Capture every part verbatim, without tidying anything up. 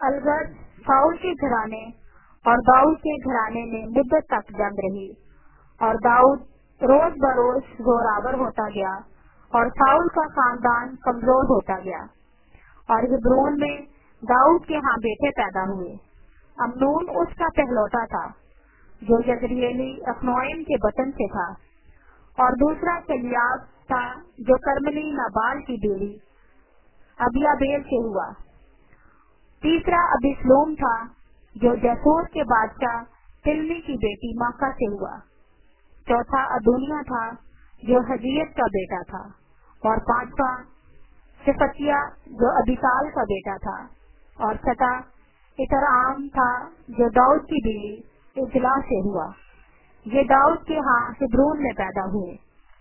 अलगद साउल के घराने और दाऊद के घराने में मुद्दत तक जंग रही और दाऊद रोज बरोज जोरावर होता गया और साउल का खानदान कमजोर होता गया। और हिब्रोन में दाऊद के यहाँ बेटे पैदा हुए। अमनून उसका पहलौटा था जो यजरियली अखनोएम के वतन से था, और दूसरा कलियाब था जो कर्मली नाबाल की बेटी अबियाबेल से हुआ। तीसरा अबिस्लोम था जो जसूर के बादशाह तिल्मी की बेटी माका से हुआ। चौथा अदोनिया था जो हजीयत का बेटा था, और पांचवा सिफतिया जो अबिसाल का बेटा था, और छठा इतराम था जो दाऊद की बेटी इजला से हुआ। ये दाऊद के यहाँ हिब्रोन में पैदा हुए।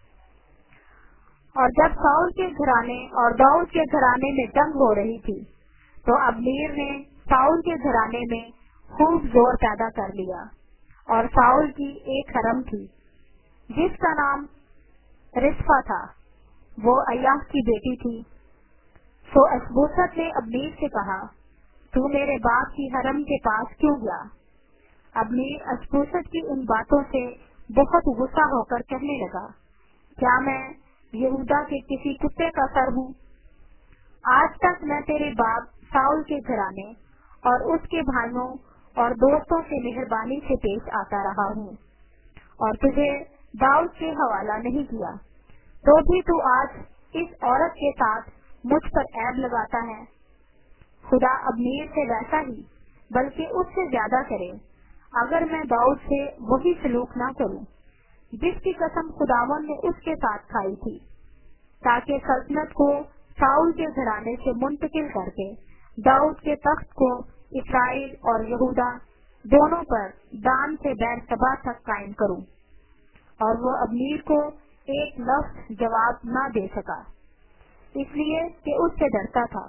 और जब साउल के घराने और दाऊद के घराने में जंग हो रही थी तो अब्नेर ने साउल के घराने में खूब जोर पैदा कर लिया। और साउल की एक हरम थी जिसका नाम रिस्फा था, वो अय्याह की बेटी थी। सो अशबोसत ने अब्नेर से कहा, तू मेरे बाप की हरम के पास क्यों गया? अब्नेर अशबोसत की इन बातों से बहुत गुस्सा होकर कहने लगा, क्या मैं यहूदा के किसी कुत्ते का सर हूँ? आज तक मैं तेरे बाप साउल के घराने और उसके भाइयों और दोस्तों से मेहरबानी से पेश आता रहा हूँ और तुझे दाऊद के हवाला नहीं किया, तो भी तू आज इस औरत के साथ मुझ पर ऐब लगाता है। खुदा अब्नेर से वैसा ही बल्कि उससे ज्यादा करे अगर मैं दाऊद से वही सलूक न करूं जिसकी कसम खुदावन ने उसके साथ खाई थी, ताकि सल्तनत को साउल के घराने से मुंतकिल करके दाऊद के तख्त को इस्राएल और यहूदा दोनों पर दान से बैरसबा तक कायम करूं। और वो अब्नेर को एक लफ्ज जवाब न दे सका, इसलिए कि उससे डरता था।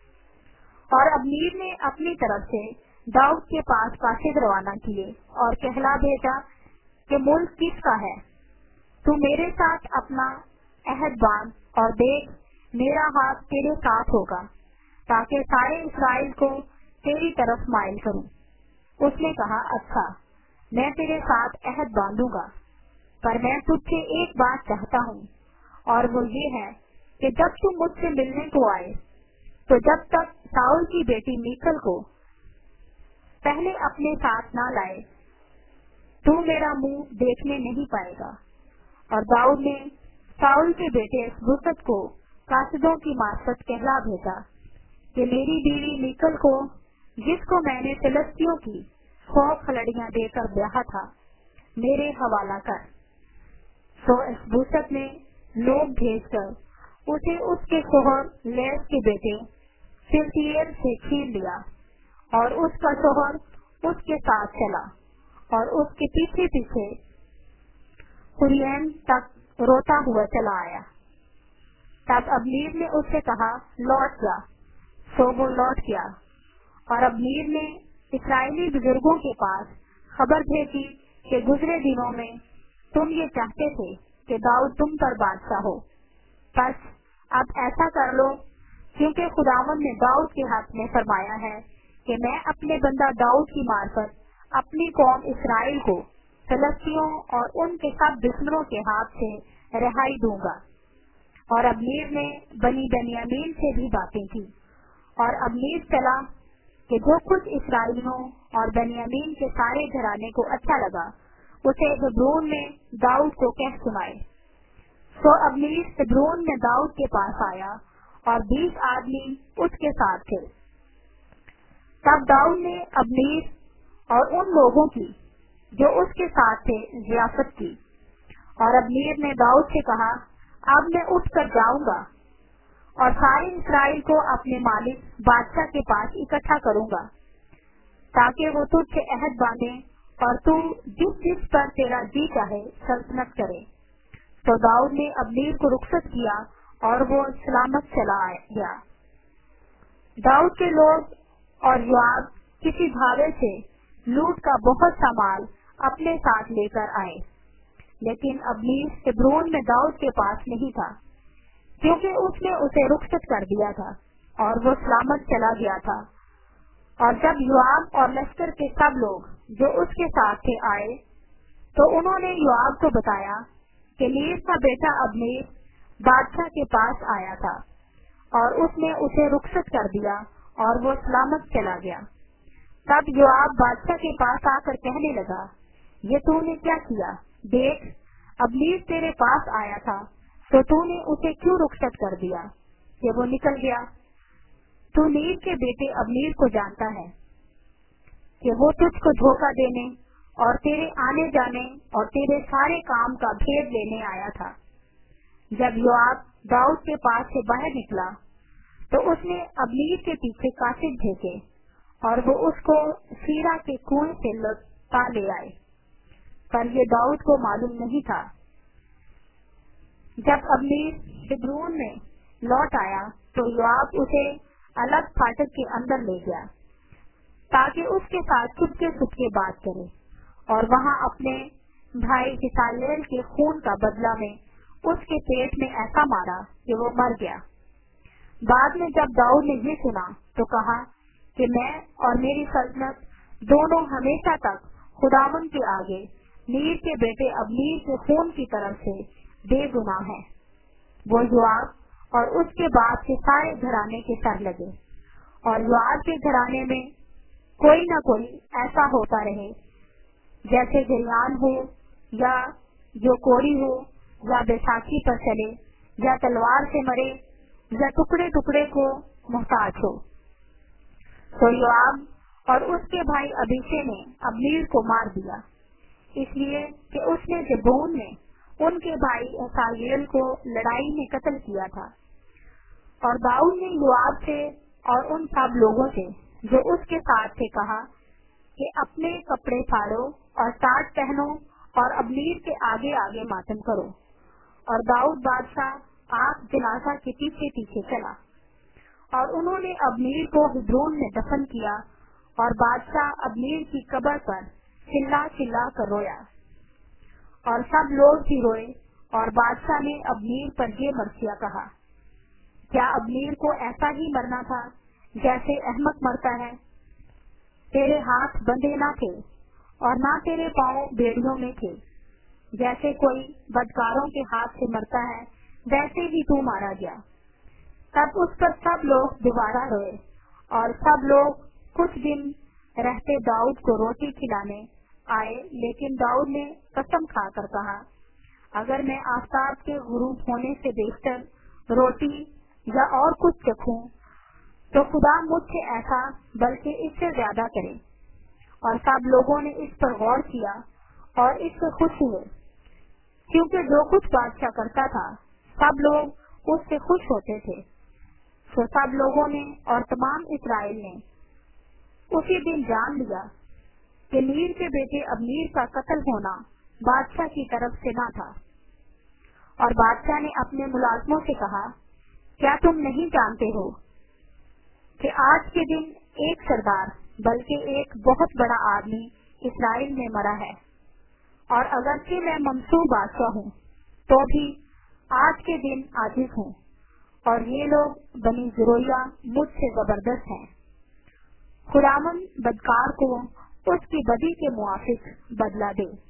और अब्नेर ने अपनी तरफ से दाऊद के पास काशिद रवाना किए और कहला भेजा कि मुल्क किसका है? तू मेरे साथ अपना अहद बांध और देख मेरा हाथ तेरे साथ होगा, ताकि सारे इस्राएल को तेरी तरफ माइल करूं। उसने कहा, अच्छा, मैं तेरे साथ अहद बांधूंगा, पर मैं तुझसे एक बात चाहता हूँ, और वो ये है कि जब तू मुझसे मिलने को आए तो जब तक साउल की बेटी मीकल को पहले अपने साथ ना लाए तू मेरा मुंह देखने नहीं पाएगा। और दाऊद ने साउल के बेटे इशबोशेत को कासिदों की मार्फत कहला भेजा कि मेरी बीवी मीकल को, जिसको मैंने फिलिस्तियों की सौ खलड़ियां देकर ब्याहा था, मेरे हवाला कर। सो इशबोशेत ने लोग भेजकर उसे उसके शोहर लेस के बेटे सिल्तिएल से छीन लिया, और उसका शोहर उसके साथ चला और उसके पीछे पीछे हुरियम तक रोता हुआ चला आया। तब अब्नेर ने उससे कहा, लौट जा। सो वो लौट गया। और अब्नेर ने इस्राएली बुजुर्गों के पास खबर भेजी कि गुजरे दिनों में तुम ये चाहते थे कि दाऊद तुम पर बादशाह हो, बस अब ऐसा कर लो, क्योंकि खुदावन ने दाऊद के हक में फरमाया है कि मैं अपने बंदा दाऊद की मार्फत अपनी कौम इस्राएल को फिलिस्तियों और उनके सब दुश्मनों के हाथ से रिहाई दूंगा। और अब्नेर ने बनी बेन्यामीन से भी बातें की, और अब्नेर चला कि जो कुछ इस्राएलियों और बेन्यामीन के सारे घराने को अच्छा लगा उसे हिब्रोन में दाऊद को कह सुनाए। तो अब्नेर हिब्रोन में दाऊद के पास आया और बीस आदमी उसके साथ थे। तब दाऊद ने अब्नेर और उन लोगों की जो उसके साथ थे जियाफत की। और अब्नेर ने दाऊद से कहा, अब मैं उठ कर जाऊंगा और सारे इस्राएल को अपने मालिक बादशाह के पास इकट्ठा करूंगा, ताकि वो तुझसे अहद बांधे और तू जिस जिस पर तेरा जी चाहे सल्तनत करे। तो दाऊद ने अब्नेर को रुखसत किया और वो सलामत चला गया। दाऊद के लोग और योआब किसी भावे से लूट का बहुत सा माल अपने साथ लेकर आए, लेकिन अब्नेर हिब्रोन में दाऊद के पास नहीं था, क्योंकि उसने उसे रुखसत कर दिया था और वो सलामत चला गया था। اور جب योआब और लश्कर के सब लोग जो उसके साथ थे आए, तो उन्होंने योआब को बताया कि नीर का बेटा अब्नेर बादशाह के पास आया था और उसने उसे रुखसत कर दिया और वो सलामत चला गया। तब योआब बादशाह के पास आकर कहने लगा, ये तूने क्या किया? देख, अब्नेर तेरे पास आया था, तो तूने उसे क्यों रुखसत कर दिया कि वो निकल गया? तू नीर के बेटे अब्नेर को जानता है कि वो तुझको धोखा देने और तेरे आने जाने और तेरे सारे काम का भेद लेने आया था। जब योआब दाऊद के पास से बाहर निकला, तो उसने अब्नेर के पीछे कासिद भेजे और वो उसको सीरा के कुएं से लौटा ले आए, पर ये दाऊद को मालूम नहीं था। जब अब्नेर हिब्रोन में लौट आया, तो योआब उसे अलग फाटक के अंदर ले गया ताकि उसके साथ चुपके चुपके बात करे और वहां अपने भाई हिसालेल के खून का बदला में उसके पेट में ऐसा मारा कि वो मर गया। बाद में जब दाऊद ने ये सुना, तो कहा कि मैं और मेरी सल्तनत दोनों हमेशा तक खुदावन के आगे नीर के बेटे अब्नेर के खून की तरफ से बेगुनाह है। वो योआब और उसके बाद के सारे घराने के सर लगे, और योआब के घराने में कोई न कोई ऐसा होता रहे जैसे गिरयान हो, या जो कोरी हो, या बैसाखी पर चले, या तलवार से मरे, या टुकड़े टुकड़े को मोहताज हो। तो योआब और उसके भाई अबीशै ने अब्नेर को मार दिया, इसलिए कि उसने गिबोन में उनके भाई असाहेल को लड़ाई में कत्ल किया था। और दाऊद ने योआब से और उन सब लोगों से जो उसके साथ थे कहा कि अपने कपड़े फाड़ो और टाट पहनो और अब्नेर के आगे आगे मातम करो। और दाऊद बादशाह आप जनाजा के पीछे पीछे चला, और उन्होंने अब्नेर को हिब्रोन में दफन किया, और बादशाह अब्नेर की कब्र पर चिल्ला चिल्ला कर रोया, और सब लोग भी रोए। और बादशाह ने अब्नेर पर ये मर्सिया कहा, क्या अब्नेर को ऐसा ही मरना था जैसे अहमक मरता है? तेरे हाथ बंधे न थे और न तेरे पांव बेड़ियों में थे। जैसे कोई बदकारों के हाथ से मरता है, वैसे ही तू मारा गया। तब उस पर सब लोग दोबारा रोए, और सब लोग कुछ दिन रहते दाऊद को रोटी खिलाने आए। लेकिन दाऊद ने कसम खाकर कहा, अगर मैं आफताब के गुरूब होने से बेहतर रोटी या और कुछ चखूं, तो खुदा मुझसे ऐसा बल्कि इससे ज्यादा करे। और सब लोगों ने इस पर गौर किया और इससे खुश हुए, क्योंकि जो कुछ बादशाह करता था सब लोग उससे खुश होते थे। तो सब लोगों ने और तमाम इस्राएल ने उसी दिन जान लिया कि नीर के बेटे अब्नेर का कत्ल होना बादशाह की तरफ से न था। और बादशाह ने अपने मुलाजमों से कहा, क्या तुम नहीं जानते हो कि आज के दिन एक सरदार बल्कि एक बहुत बड़ा आदमी इस्राएल में मरा है? और अगरचे मैं मंसूर बादशाह हूँ, तो भी आज के दिन आजिज हूँ, और ये लोग बनी ज़ुरैया मुझसे जबरदस्त हैं। खुदावन बदकार को उसकी बदी के मुआफिक बदला दे।